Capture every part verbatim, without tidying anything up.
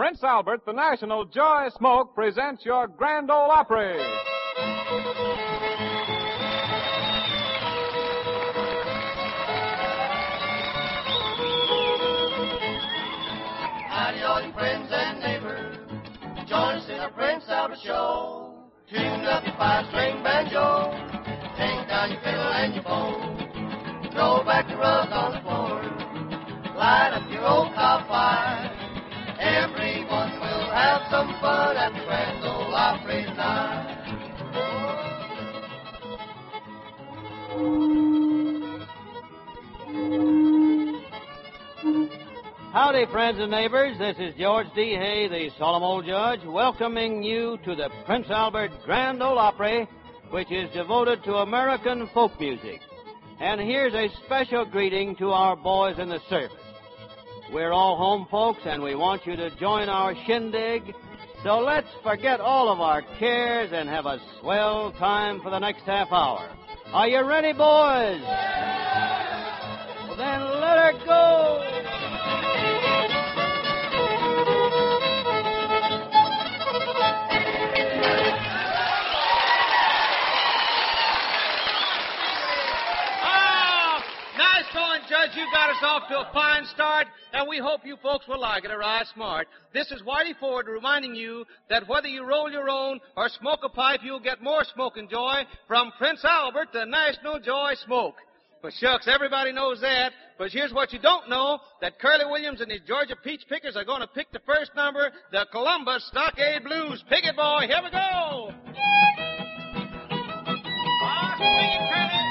Prince Albert, the National Joy Smoke, presents your Grand Ole Opry. Howdy, all your friends and neighbors. Join us in our Prince Albert show. Tune up your five-string banjo. Take down your fiddle and your bow. Throw back the rug on the floor. Light up your old cob fire. Everyone will have some fun at the Grand Ole Opry tonight. Howdy, friends and neighbors. This is George D. Hay, the solemn old judge, welcoming you to the Prince Albert Grand Ole Opry, which is devoted to American folk music. And here's a special greeting to our boys in the service. We're all home folks, and we want you to join our shindig. So let's forget all of our cares and have a swell time for the next half hour. Are you ready, boys? Well, then let her go. Judge, you got us off to a fine start, and we hope you folks will like it, all right, smart. This is Whitey Ford reminding you that whether you roll your own or smoke a pipe, you'll get more smoking joy from Prince Albert, the National Joy Smoke. But shucks, everybody knows that. But here's what you don't know, that Curly Williams and his Georgia Peach Pickers are going to pick the first number, the Columbus Stockade Blues. Pick it, boy. Here we go. Ah, swing it, Curly.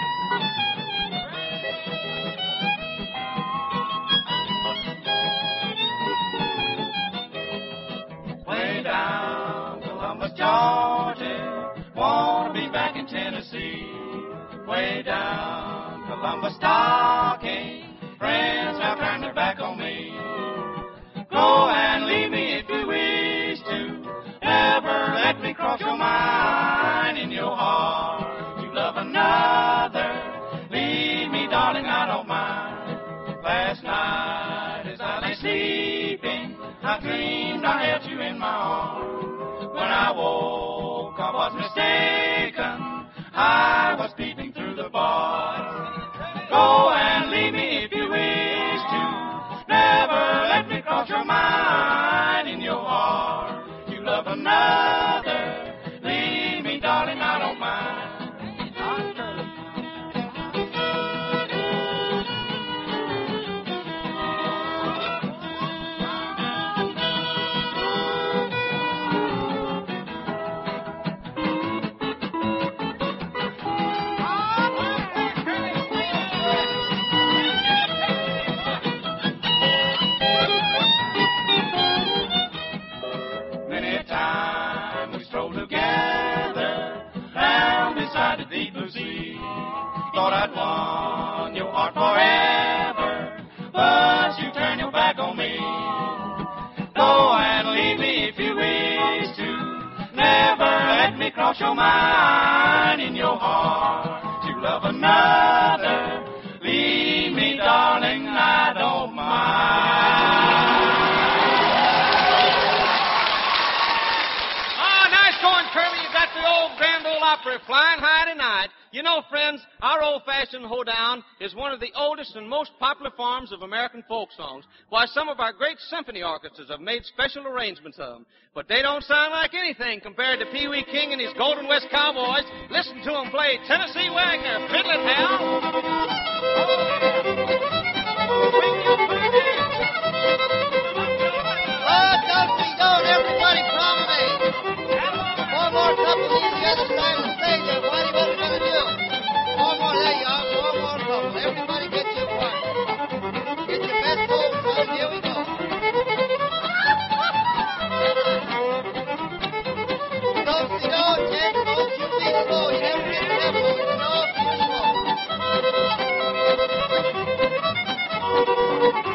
Down Columbus, Georgia, wanna be back in Tennessee. Way down Columbus, Stockade, friends have turned their back on me. Go and leave me if you wish to. Never let me cross your mind. In your heart you love another. Leave me, darling, I don't mind. Last night as I lay sleeping, I dreamed I held you in my arms. When I woke, I was mistaken. I was peeping through the bars. Go and leave me if you wish to. Never let me cross your mind. In your heart, you love another. Leave me, darling, I don't mind. Thought I'd won your heart forever, but you turn your back on me. Go and leave me if you wish to. Never let me cross your mind. In your heart you love another. Leave me, darling, I don't mind. Oh, nice going, Curly. You got the old Grand Ole Opry flying high tonight. You know, friends, our old-fashioned hoedown is one of the oldest and most popular forms of American folk songs. Why, some of our great symphony orchestras have made special arrangements of them. But they don't sound like anything compared to Pee Wee King and his Golden West Cowboys. Listen to them play Tennessee Wagner, Fiddle It, Hal. Oh, don't be going, everybody, promenade. One more couple of these the other side of the stage there, Whitey. What are we going to do? One more, there you are. One more couple. Everybody get your part. Get your best hold, son. Here we go. Don't you know, Ted? Don't you be slow. You never get to that move. You know, if you're slow.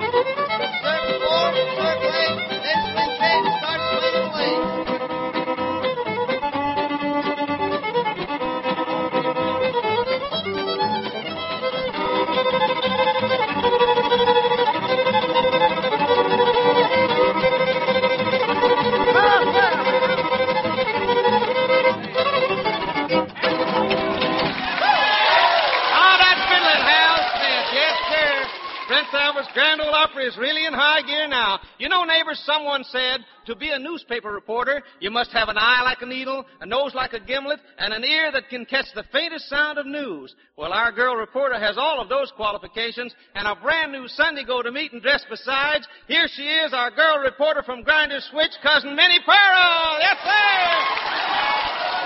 is really in high gear now. You know, neighbors, someone said to be a newspaper reporter, you must have an eye like a needle, a nose like a gimlet, and an ear that can catch the faintest sound of news. Well, our girl reporter has all of those qualifications, and a brand new Sunday go-to-meeting dress besides. Here she is, our girl reporter from Grinder Switch, Cousin Minnie Pearl. Yes, sir!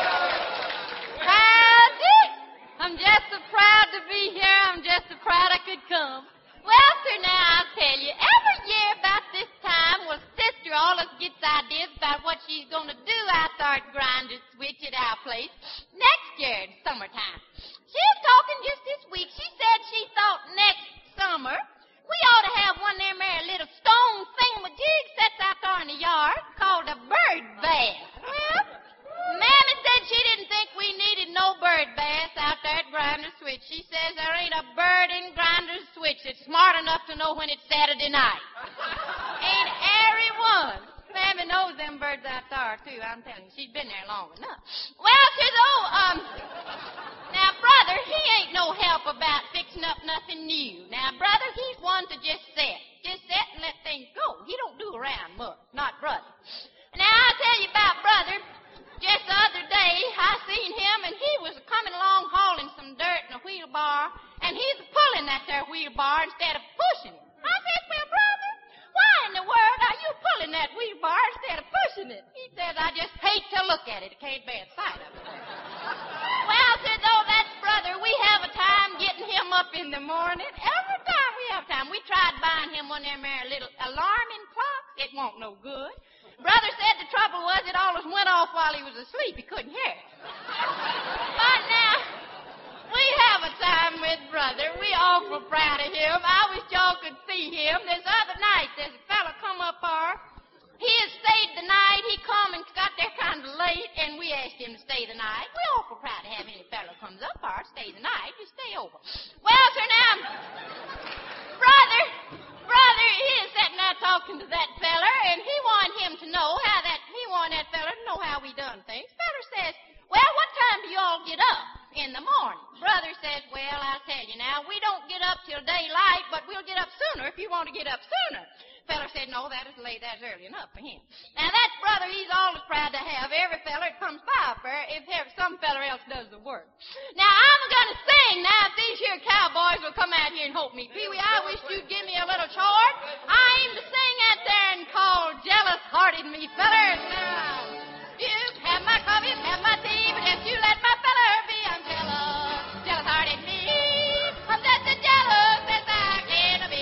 Howdy! I'm just so proud to be here. I'm just so proud I could come. Well, sir, now I'll tell you, every year about this time, well, Sister always gets ideas about what she's going to do out there at Grinder Switch at our place next year in summertime. She was talking just this week. She said she thought next summer we ought to have one of them there little stone thingamajig sets out there in the yard called a bird bath. Well, Mammy said she didn't think we needed no bird baths out there at Grinder Switch. She says there ain't a bird in Grinder Switch that's smart enough to know when it's Saturday night. Ain't every one. Mammy knows them birds out there, too. I'm telling you, she's been there long enough. Well, says, oh, um, now, brother, he ain't no help about fixing up nothing new. Now, brother, he's one to just sit. Just sit and let things go. He don't do around much. Not brother. Now, I'll tell you about brother. Just the other day, I seen him, and he was coming along hauling some dirt in a wheelbarrow, and he's pulling that there wheelbarrow instead of pushing it. I said, well, brother, why in the world are you pulling that wheelbarrow instead of pushing it? He says, I just hate to look at it. I can't bear the sight of it. Well, said, oh, that's brother. We have a time getting him up in the morning. Every time we have time. We tried buying him one of them there little alarming clocks. It won't no good. Brother said the trouble was it always went off while he was asleep. He couldn't hear it. But now, we have a time with brother. We awful proud of him. I wish y'all could see him. This other night, there's a fella come up here. He had stayed the night. He come and got there kind of late, and we asked him to stay the night. We're awful proud to have any fella comes up here, stay the night, just stay over. Well, sir, now, brother... Brother, he is sitting there talking to that feller, and he wanted him to know how that, he wanted that feller to know how we done things. Feller says, well, what time do you all get up in the morning? Brother says, well, I'll tell you now, we don't get up till daylight, but we'll get up sooner if you want to get up sooner. Feller said, no, that is late, that's early enough for him. Now, that brother, he's always proud to have every feller that comes by up there if some feller else does the work. Now, I'm going to sing now if these here cowboys will come out here and help me. Pee-wee, I wish you'd give me a little chord. I aim to sing out there and call jealous-hearted me feller. Now, you have my coffee, have my tea, but if you let my feller be, I'm jealous, jealous-hearted me. I'm just as jealous as I can be.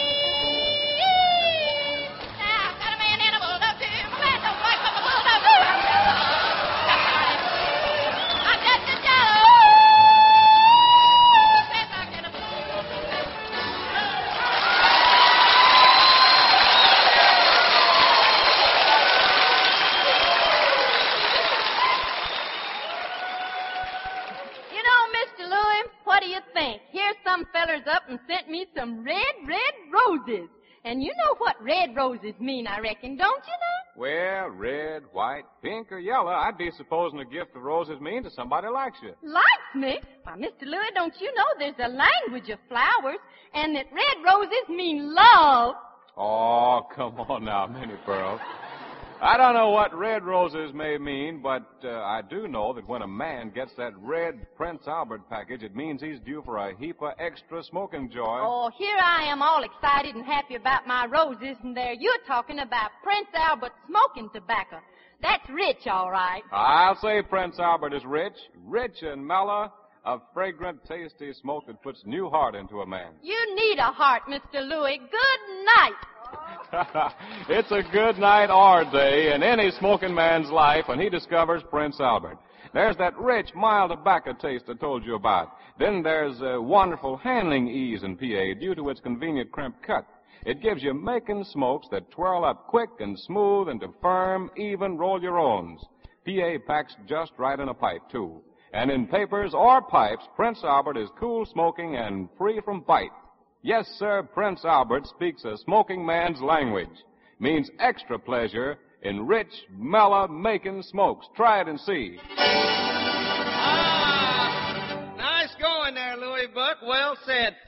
Up and sent me some red, red roses. And you know what red roses mean, I reckon, don't you know? Well, red, white, pink, or yellow, I'd be supposing a gift of roses mean to somebody who likes you. Likes me? Why, Mister Louis, don't you know there's a language of flowers, and that red roses mean love? Oh, come on now, Minnie Pearl. I don't know what red roses may mean, but uh, I do know that when a man gets that red Prince Albert package, it means he's due for a heap of extra smoking joy. Oh, here I am all excited and happy about my roses, and there you're talking about Prince Albert smoking tobacco. That's rich, all right. I'll say Prince Albert is rich, rich and mellow, a fragrant, tasty smoke that puts new heart into a man. You need a heart, Mister Louis. Good night. It's a good night or day in any smoking man's life when he discovers Prince Albert. There's that rich, mild tobacco taste I told you about. Then there's a wonderful handling ease in P A due to its convenient crimp cut. It gives you making smokes that twirl up quick and smooth into firm, even roll-your-owns. P A packs just right in a pipe, too. And in papers or pipes, Prince Albert is cool smoking and free from bite. Yes, sir, Prince Albert speaks a smoking man's language. Means extra pleasure in rich, mellow making smokes. Try it and see. Ah, nice going there, Louis Buck. Well said.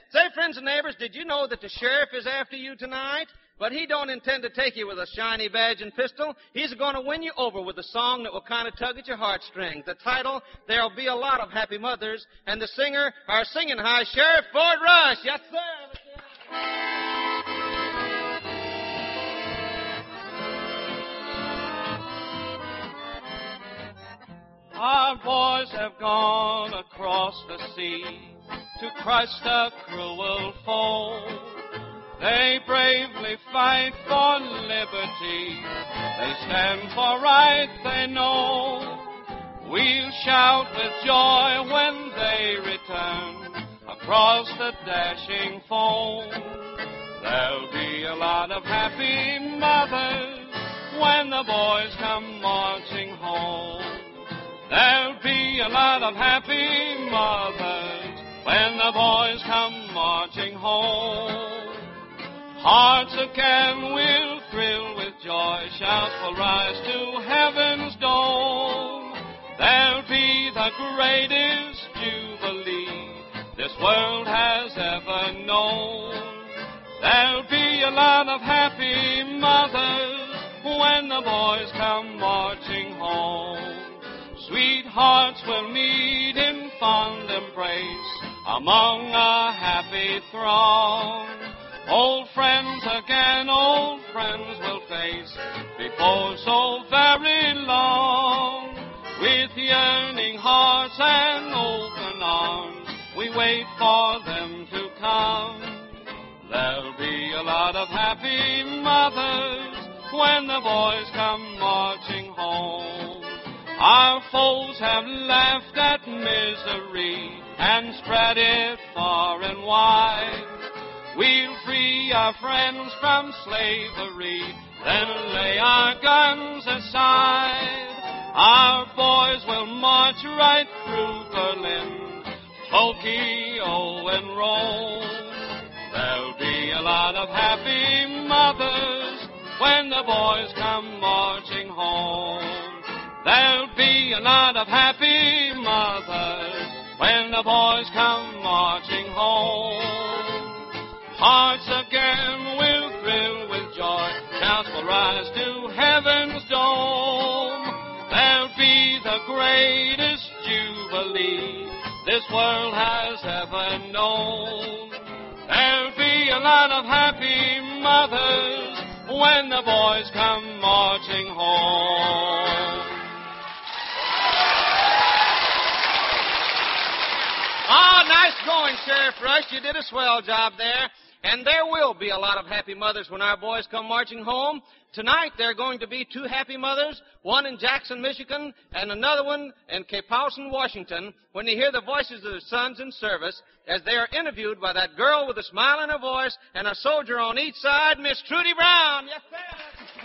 Say, friends and neighbors, did you know that the sheriff is after you tonight? But he don't intend to take you with a shiny badge and pistol. He's going to win you over with a song that will kind of tug at your heartstrings. The title, There'll Be a Lot of Happy Mothers. And the singer, our singing high, Sheriff Ford Rush. Yes, sir. Our boys have gone across the sea to crush the cruel foe. They bravely fight for liberty. They stand for right, they know. We'll shout with joy when they return across the dashing foam. There'll be a lot of happy mothers when the boys come marching home. There'll be a lot of happy mothers when the boys come marching home. Hearts again will thrill with joy, shouts will rise to heaven's dome. There'll be the greatest jubilee this world has ever known. There'll be a lot of happy mothers when the boys come marching home. Sweethearts will meet in fond embrace among a happy throng. Old friends again, old friends will face before so very long. With yearning hearts and open arms, we wait for them to come. There'll be a lot of happy mothers when the boys come marching home. Our foes have laughed at misery and spread it far and wide. We'll free our friends from slavery, then lay our guns aside. Our boys will march right through Berlin, Tokyo and Rome. There'll be a lot of happy mothers when the boys come marching home. There'll be a lot of happy mothers when the boys come marching home. Hearts again will thrill with joy, shouts will rise to heaven's dome. There'll be the greatest jubilee this world has ever known. There'll be a lot of happy mothers when the boys come marching home. Ah, nice going, Sheriff Rush. You did a swell job there. And there will be a lot of happy mothers when our boys come marching home. Tonight, there are going to be two happy mothers, one in Jackson, Michigan, and another one in Capausen, Washington, when you hear the voices of their sons in service as they are interviewed by that girl with a smile in her voice and a soldier on each side, Miss Trudy Brown. Yes, sir.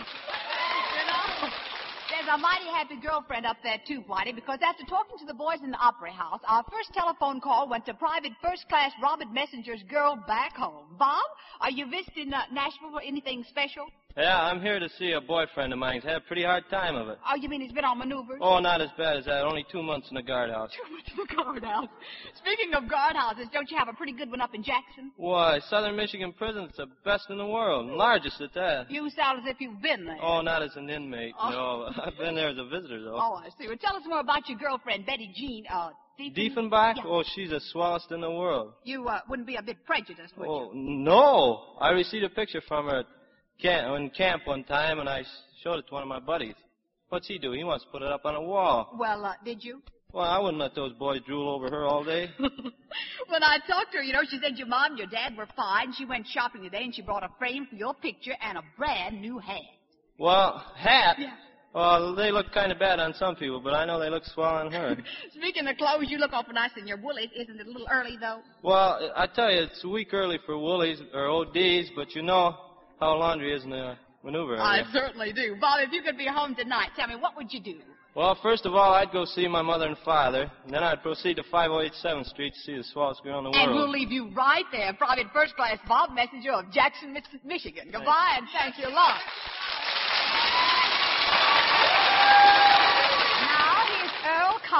You know, there's a mighty happy girlfriend up there, too, Whitey, because after talking to the boys in the Opera House, our first telephone call went to Private First Class Robert Messenger's girl back home. Bob, are you visiting uh, Nashville for anything special? Yeah, I'm here to see a boyfriend of mine. He's had a pretty hard time of it. Oh, you mean he's been on maneuvers? Oh, not as bad as that. Only two months in the guardhouse. Two months in the guardhouse. Speaking of guardhouses, don't you have a pretty good one up in Jackson? Why, Southern Michigan prison's the best in the world, and largest at that. You sound as if you've been there. Oh, not as an inmate, Oh. no. I've been there as a visitor, though. Oh, I see. Well, tell us more about your girlfriend, Betty Jean, uh, Diefen- Diefenbach? Yeah. Oh, she's the swellest in the world. You uh, wouldn't be a bit prejudiced, would Oh, you? no. I received a picture from her at camp, in camp one time, and I showed it to one of my buddies. What's he do? He wants to put it up on a wall. Well, uh, did you? Well, I wouldn't let those boys drool over her all day. When I talked to her, you know, she said your mom and your dad were fine. She went shopping today, and she brought a frame for your picture and a brand new hat. Well, hat? Yeah. Well, they look kind of bad on some people, but I know they look swell on her. Speaking of clothes, you look awful nice in your woolies. Isn't it a little early, though? Well, I tell you, it's a week early for woolies or O Ds, but you know how laundry is in the maneuver I area. certainly do. Bob, if you could be home tonight, tell me, what would you do? Well, first of all, I'd go see my mother and father, and then I'd proceed to five oh eight seventh Street to see the swellest girl in the And world. we'll leave you right there, Private First Class Bob Messenger of Jackson, Mich- Michigan. Goodbye, and thank you a lot. Now, here's Earl Collins.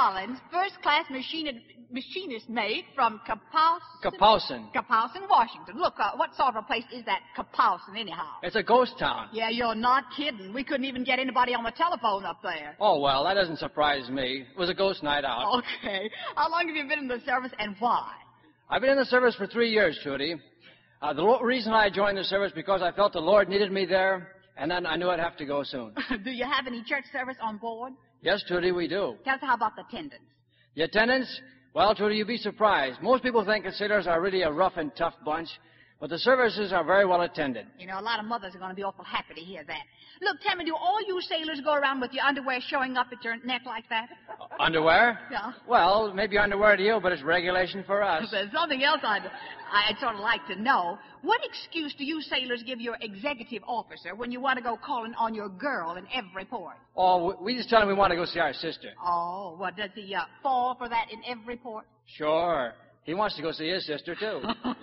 Collins, first-class machinist, machinist mate from Kapowson. Kapowson. Kapowson, Washington. Look, uh, what sort of a place is that Kapowson, anyhow? It's a ghost town. Yeah, you're not kidding. We couldn't even get anybody on the telephone up there. Oh, well, that doesn't surprise me. It was a ghost night out. Okay. How long have you been in the service and why? I've been in the service for three years, Trudy. Uh, the lo- reason I joined the service because I felt the Lord needed me there, and then I knew I'd have to go soon. Do you have any church service on board? Yes, Trudy, we do. Tell us how about the attendance? The attendance? Well, Trudy, you'd be surprised. Most people think that sailors are really a rough and tough bunch, but the services are very well attended. You know, a lot of mothers are going to be awful happy to hear that. Look, Tammy, do all you sailors go around with your underwear showing up at your neck like that? Uh, underwear? Yeah. Well, maybe underwear to you, but it's regulation for us. There's something else I'd, I'd sort of like to know. What excuse do you sailors give your executive officer when you want to go calling on your girl in every port? Oh, we just tell him we want to go see our sister. Oh, what, does he uh, fall for that in every port? Sure. He wants to go see his sister, too.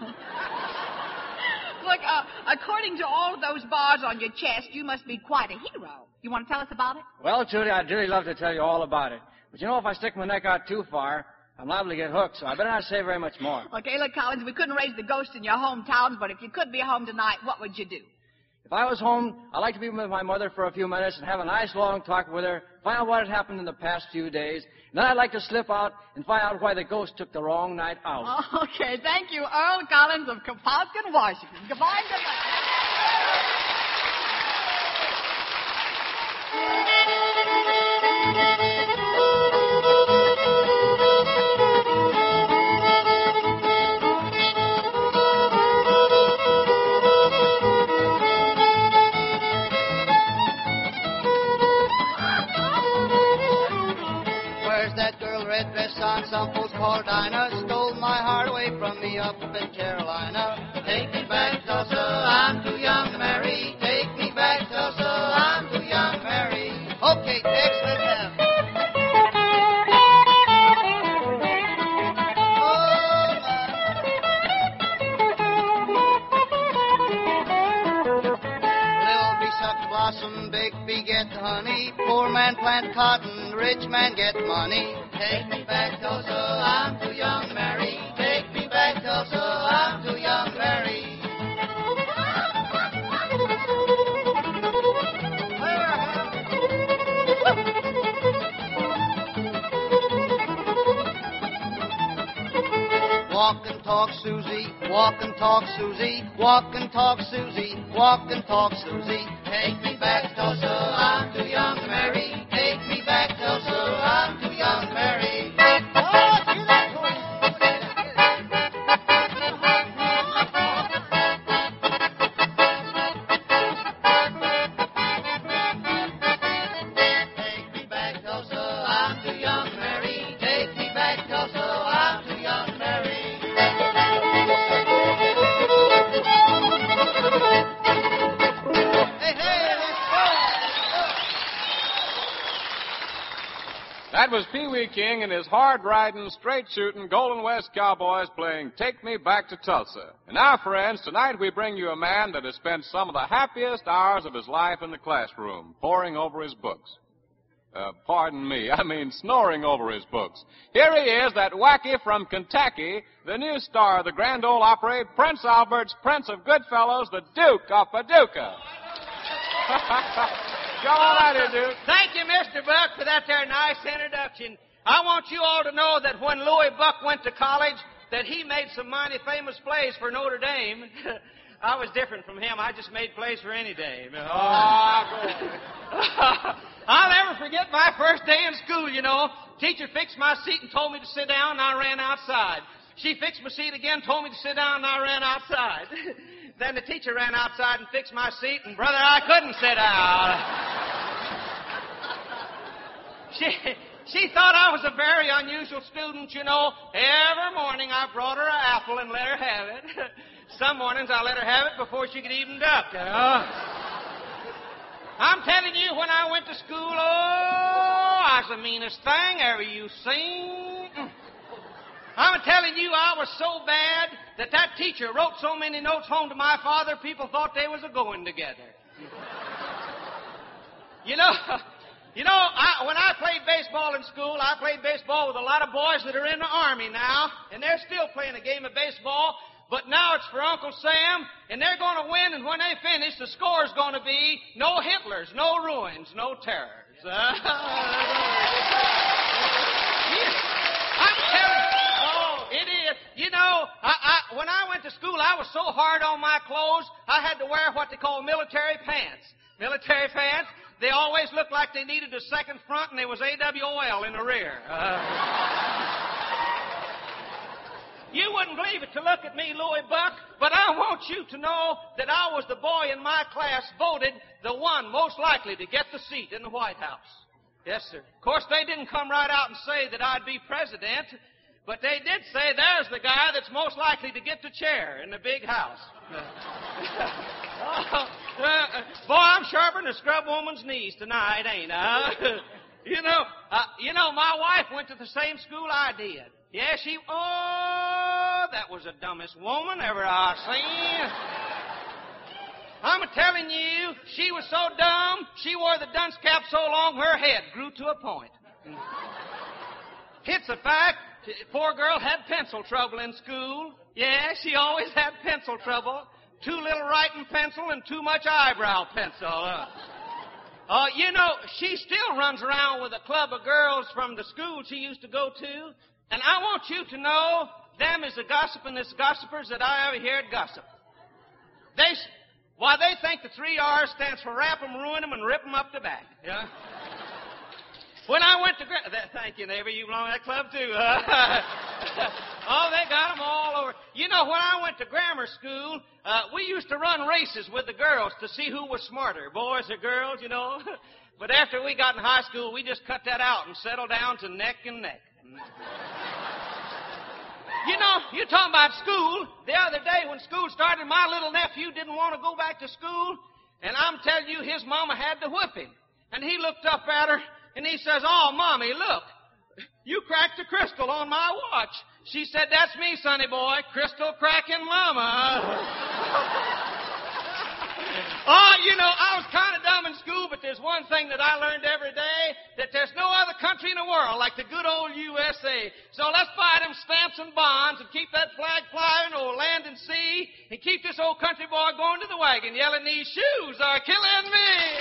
Look, uh, according to all of those bars on your chest, you must be quite a hero. You want to tell us about it? Well, Trudy, I'd really love to tell you all about it. But you know, if I stick my neck out too far, I'm liable to get hooked, so I better not say very much more. Okay, look, Collins, we couldn't raise the ghost in your hometowns, but if you could be home tonight, what would you do? If I was home, I'd like to be with my mother for a few minutes and have a nice long talk with her, find out what had happened in the past few days. And then I'd like to slip out and find out why the ghost took the wrong night out. Okay, thank you, Earl Collins of Kapowskin, Washington. Goodbye and good red dress on, some folks call Dinah. Stole my heart away from me up in Carolina. Take me back, Tulsa, I'm too young to marry. Take me back, Tulsa, I'm too young to marry. Okay, Tex, let's have it. Blossom, big bee get the honey. Poor man plant cotton, rich man get money. Take me back, Tulsa, I'm too young to marry. Take me back, Tulsa, I'm too young to marry. Walk and talk, Susie. Walk and talk, Susie. Walk and talk, Susie. Walk and talk, Susie. Take me back, Tulsa, I'm too young to marry. Take me back, Tulsa, I'm too young to marry. Take me back, Tulsa, I'm too young to marry. Take me back, Tulsa, I'm too young to marry. That was Pee Wee King and his hard-riding, straight-shooting Golden West Cowboys playing Take Me Back to Tulsa. And now, friends, tonight we bring you a man that has spent some of the happiest hours of his life in the classroom, poring over his books. Uh, pardon me, I mean snoring over his books. Here he is, that wacky from Kentucky, the new star of the Grand Ole Opry, Prince Albert's Prince of Goodfellows, the Duke of Paducah. Come on out here, Duke. Thank you, Mister Buck, for that there nice introduction. I want you all to know that when Louis Buck went to college, that he made some mighty famous plays for Notre Dame. I was different from him. I just made plays for any Dame. Oh, I'll never forget my first day in school, you know. Teacher fixed my seat and told me to sit down, and I ran outside. She fixed my seat again, told me to sit down, and I ran outside. Then the teacher ran outside and fixed my seat, and, brother, I couldn't sit down. She, she thought I was a very unusual student, you know. Every morning I brought her an apple and let her have it. Some mornings I let her have it before she could even duck, you know. I'm telling you, when I went to school, oh, I was the meanest thing ever you seen. I'm telling you, I was so bad that that teacher wrote so many notes home to my father, people thought they was a-going together. You know, You know, I, when I played baseball in school, I played baseball with a lot of boys that are in the Army now, and they're still playing a game of baseball. But now it's for Uncle Sam, and they're going to win, and when they finish, the score's going to be no Hitlers, no ruins, no terrors. Uh, I'm telling you, oh, it is. You know, I, I, when I went to school, I was so hard on my clothes, I had to wear what they call military pants. Military pants. They always looked like they needed a second front, and there was A W O L in the rear. Uh, you wouldn't believe it to look at me, Louis Buck, but I want you to know that I was the boy in my class voted the one most likely to get the seat in the White House. Yes, sir. Of course, they didn't come right out and say that I'd be president, but they did say there's the guy that's most likely to get the chair in the big house. Oh, uh, boy, I'm sharpening a scrub woman's knees tonight, ain't I? you know, uh, you know, my wife went to the same school I did. Yeah, she. Oh, that was the dumbest woman ever I seen. I'm a telling you, she was so dumb. She wore the dunce cap so long her head grew to a point. It's a fact. Poor girl had pencil trouble in school. Yeah, she always had pencil trouble. Too little writing pencil and too much eyebrow pencil. Uh, uh, you know, she still runs around with a club of girls from the school she used to go to. And I want you to know, them is the gossipingest gossipers that I ever heard gossip. They, why, they think the three R's stands for rap 'em, ruin 'em, and rip 'em up the back. Yeah? When I went to... Gra- Thank you, neighbor. You belong to that club, too. Oh, they got 'em all over. You know, when I went to grammar school, uh, we used to run races with the girls to see who was smarter, boys or girls, you know. But after we got in high school, we just cut that out and settled down to neck and neck. You know, you're talking about school. The other day when school started, my little nephew didn't want to go back to school. And I'm telling you, his mama had to whip him. And he looked up at her, and he says, "Oh, Mommy, look, you cracked a crystal on my watch." She said, "That's me, sonny boy, crystal cracking mama." Oh, you know, I was kind of dumb in school, but there's one thing that I learned every day, that there's no other country in the world like the good old U S A. So let's buy them stamps and bonds and keep that flag flying over land and sea and keep this old country boy going to the wagon yelling, "These shoes are killing me."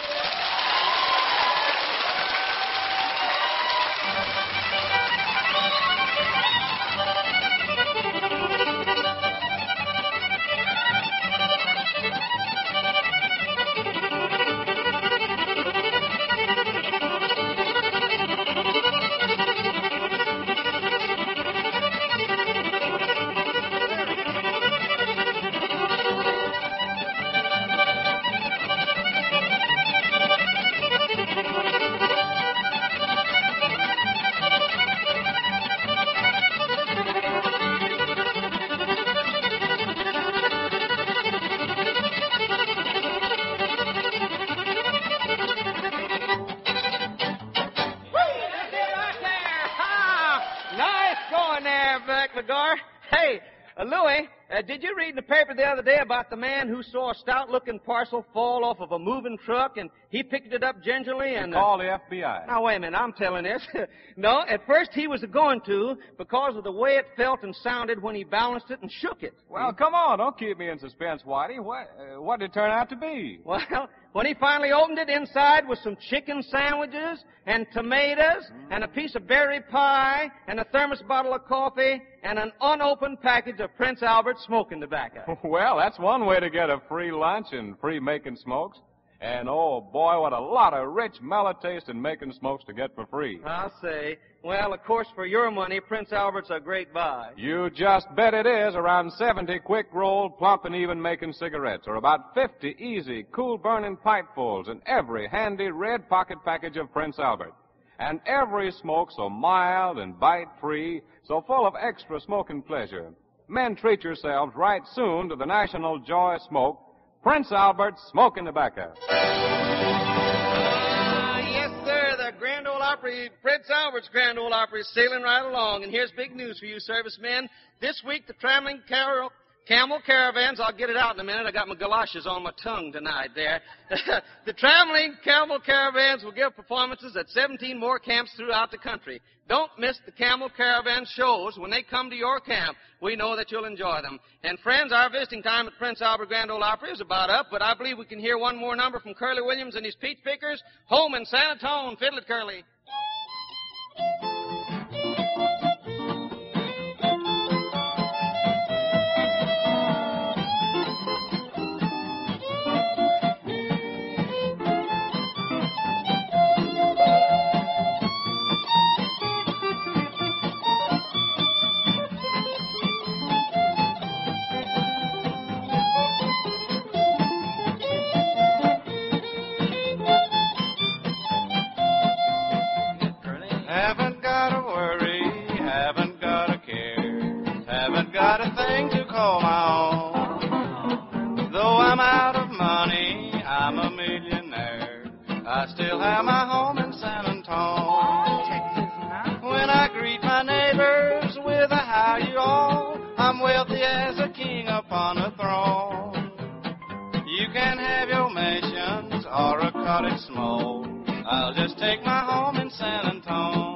Hey, uh, Louis, uh, did you read in the paper the other day about the man who saw a stout-looking parcel fall off of a moving truck, and he picked it up gingerly and... Uh, call the F B I. Now, wait a minute, I'm telling this. No, at first he was going to because of the way it felt and sounded when he balanced it and shook it. Well, come on, don't keep me in suspense, Whitey. What, uh, what did it turn out to be? Well, when he finally opened it, inside was some chicken sandwiches and tomatoes mm. and a piece of berry pie and a thermos bottle of coffee and an unopened package of Prince Albert smoking tobacco. Well, that's one way to get a free lunch and free making smokes. And, oh, boy, what a lot of rich, mellow-tasting making smokes to get for free. I'll say. Well, of course, for your money, Prince Albert's a great buy. You just bet it is. Around seventy quick-rolled, plump and even-making cigarettes, or about fifty easy, cool-burning pipefuls, and every handy red pocket package of Prince Albert. And every smoke so mild and bite-free, so full of extra smoking pleasure. Men, treat yourselves right soon to the National Joy Smoke, Prince Albert Smoking Tobacco. Uh, yes, sir. The Grand Ole Opry, Prince Albert's Grand Ole Opry is sailing right along. And here's big news for you servicemen. This week, the traveling carol, Camel Caravans, I'll get it out in a minute. I got my galoshes on my tongue tonight there. The traveling Camel Caravans will give performances at seventeen more camps throughout the country. Don't miss the Camel Caravan shows when they come to your camp. We know that you'll enjoy them. And friends, our visiting time at Prince Albert Grand Ole Opry is about up, but I believe we can hear one more number from Curly Williams and his Peach Pickers. Home in San Antone. Fiddle it, Curly. I still have my home in San Antone. When I greet my neighbors with a how you all, I'm wealthy as a king upon a throne. You can have your mansions or a cottage small. I'll just take my home in San Antone.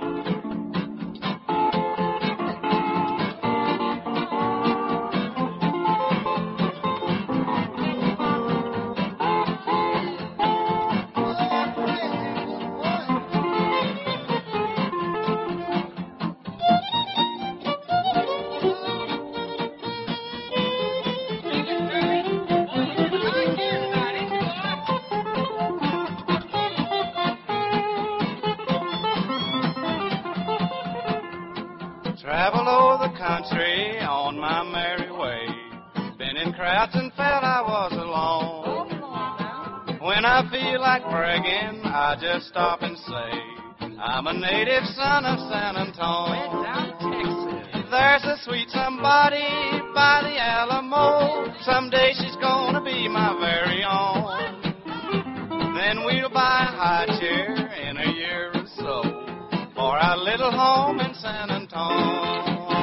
Travel over the country on my merry way. Been in crowds and felt I was alone. When I feel like bragging, I just stop and say, I'm a native son of San Antone. There's a sweet somebody by the Alamo. Someday she's gonna be my very own. Then we'll buy a high chair in a year or so for our little home in San Antone.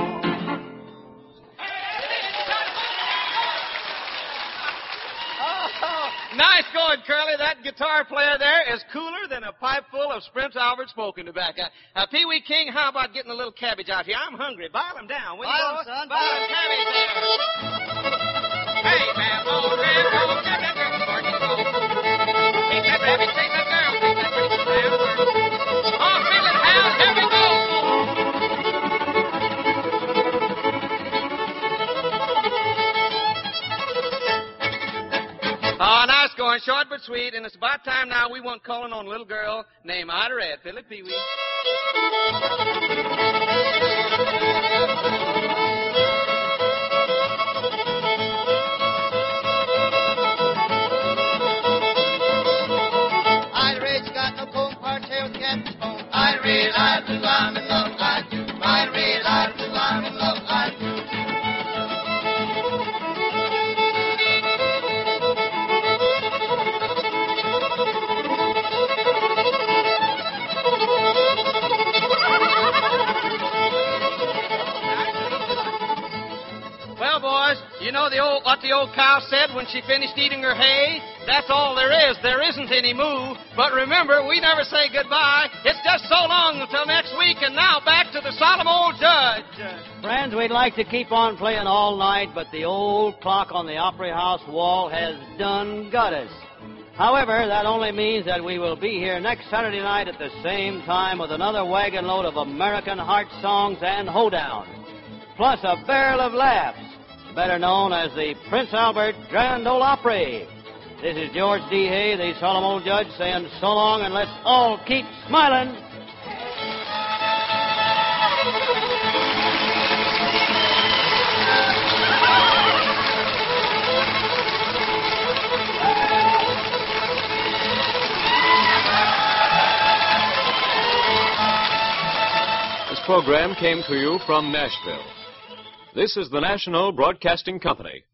Nice going, Curly. That guitar player there is cooler than a pipe full of Prince Albert smoking tobacco. Uh, Pee Wee King, how about getting a little cabbage out here? I'm hungry. Bile them down. Will you, Bile 'em, boys? son. Bile them cabbage there. Hey, man, oh, man, oh, get that girl, Martin, oh. Take that rabbit, take that girl, take that pretty man. Oh, feel it, Hal. Here we go. Oh, nice going, short but sweet, and it's about time now we went calling on a little girl named Ida Red. Fiddle it, Pee Wee. Ida Red's got no comb, parts hair with cat's bone. Ida Red, Ida do, I'm in love, I do. Ida Red, Ida do, I'm in love, I do. Well, boys, you know the old what the old cow said when she finished eating her hay? That's all there is. There isn't any moo. But remember, we never say goodbye. It's just so long until next week. And now back to the solemn old judge. Friends, we'd like to keep on playing all night, but the old clock on the Opry House wall has done got us. However, that only means that we will be here next Saturday night at the same time with another wagon load of American heart songs and hoedowns, plus a barrel of laughs, better known as the Prince Albert Grand Ole Opry. This is George D. Hay, the solemn old judge, saying so long, and let's all keep smiling. This program came to you from Nashville. This is the National Broadcasting Company.